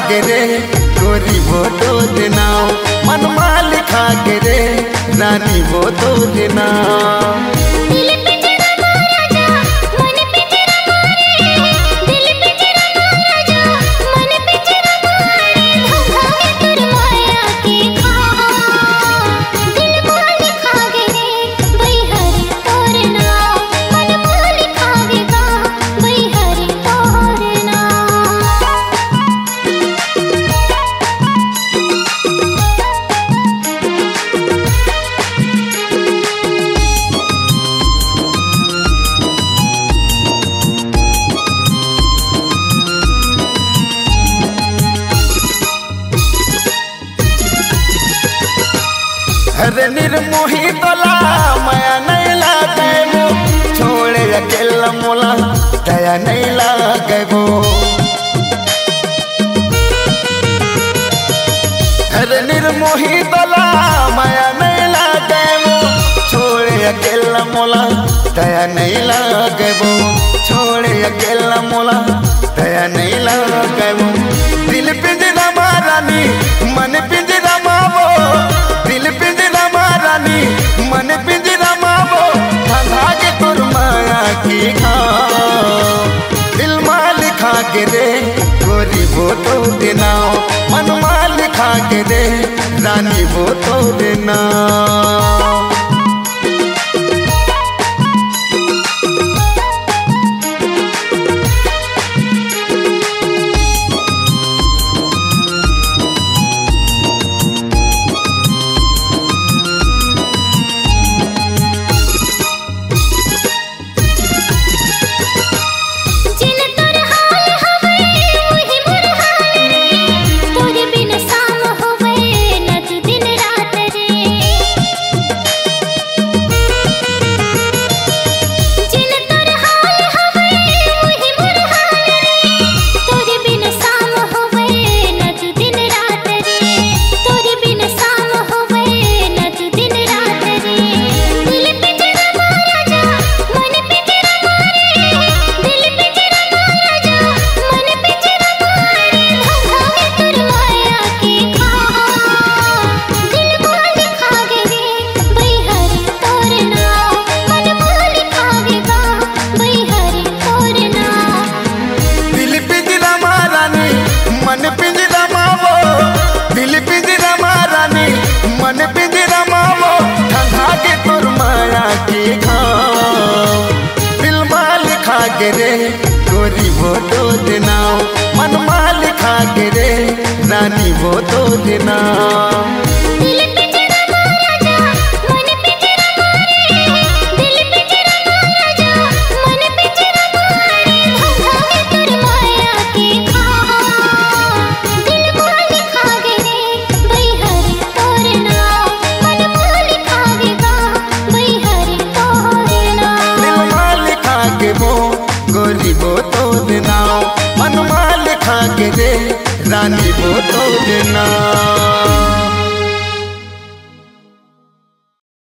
के रे गोरी वो तो देना मनमा लिखा के रे रानी वो तो देना। हरे निर्मोही तोला माया नहीं लागे वो छोड़े अकेला मोला दया नहीं लागे वो। हरे निर्मोही तोला माया नहीं लागे वो छोड़े अकेला मोला दया नहीं लागे वो। छोड़े अकेला मोला दया नहीं लागे वो। दिल पिंजरा मारानी मन पिंजरा मावो दिल पिंजरा मारानी मन पिंजरा मावो ठंडा के तुर माया की दिल माल खा के दे गोरी वो तो देना मन माल खा के दे रानी वो तो देना। मन पिंजरा मावो दिल पिंजरा मारानी मन पिंजरा मावो ठंडा के तुर माया की दिल माल खा के रे गोरी वो तो देना मन माल खा के रे रानी वो तो देना। गोरी वो तो देना मन माल खा के दे रानी वो तो देना।